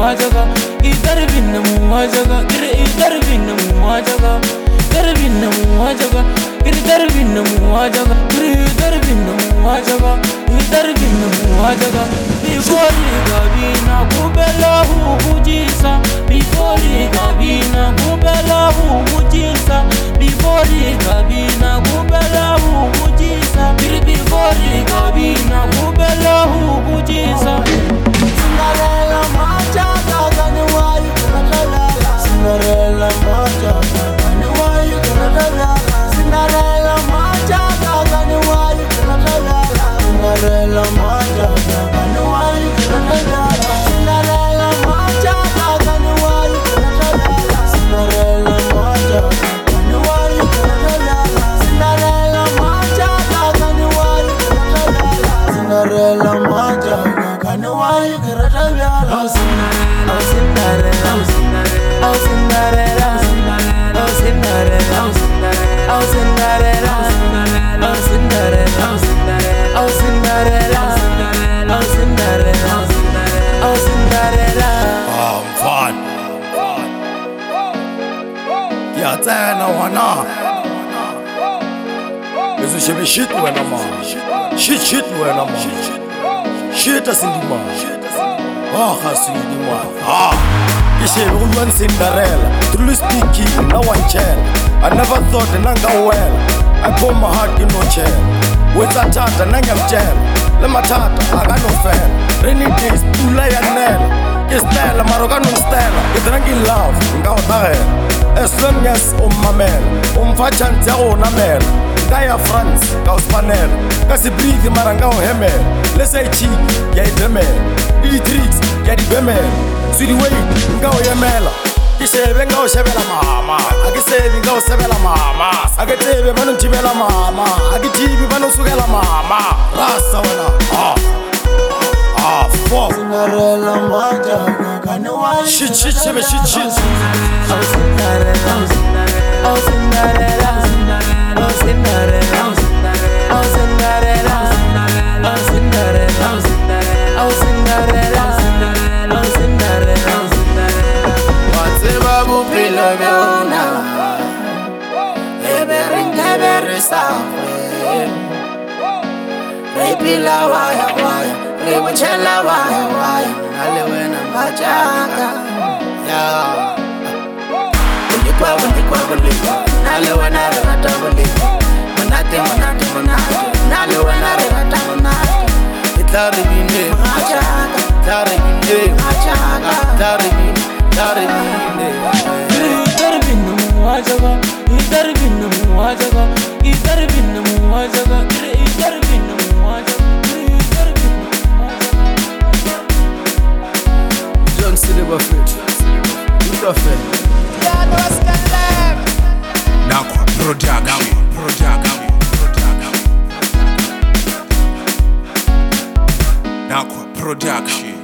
muwajaga, idhar bin muwajaga, idhar bin muwajaga, idhar bin muwajaga, idhar bin muwajaga, idhar bin muwajaga, idhar bin muwajaga. Bifoli gabina kubelahu mujisa, bifoli gabina kubelahu mujisa, bifoli gabina kubelahu mujisa, bifoli gabina kubelahu mujisa. Cinderella majaga gani wayi karatala, Cinderella majaga gani wayi karatala, Cinderella majaga gani wayi karatala, Cinderella majaga gani wayi karatala, Cinderella majaga gani wayi karatala, Cinderella majaga gani wayi karatala, Cinderella majaga gani wayi karatala, Cinderella majaga gani wayi karatala. Oh Cinderella, oh Cinderella, oh Cinderella, oh Cinderella, oh Cinderella, oh Cinderella, oh Cinderella, oh Cinderella. Mfana ngiyatsena wana izushibe shit wena ma shit wena ma shit asindima khasidi ma ishebe go Cinderella truly speaking no one chair. I never thought nangawela I pour my heart in no chair wethathatha nangamtshela lemathatha akanofela rainy days pula yanela istela maro kanostela idrank in love ngawuthahela as long as ummamela umfatshantsi yagonamela ngaya France ngawusifanela kasibreathe mara ngawuhemela lesayechiki ngiyayidemela i-tricks ngiyadibemela swidiweit ngawuyemela kishebe ngawushebela mama akisebi ngawusebela mama aketebe banongithibela mama akithibi banosukela mama rasa wena fuck Cinderella majaga gani wayi shit shebe shit oh Cinderella, oh Cinderella, oh Cinderella, oh Cinderella, oh Cinderella, oh Cinderella, oh Cinderella. Whatever bophelo bona ebere sawe re phela waya re botshela waya nale wena majaga ya Unikwa nale wena re rata boliko monate nale wena re rata monate itla bine majaga tare bine majaga tare bine idhar bin muwajaga, idhar bin muwajaga, idhar bin muwajaga, idhar bin muwajaga, idhar bin muwajaga. John Silver Fit Good affair Nakwa production Nakwa production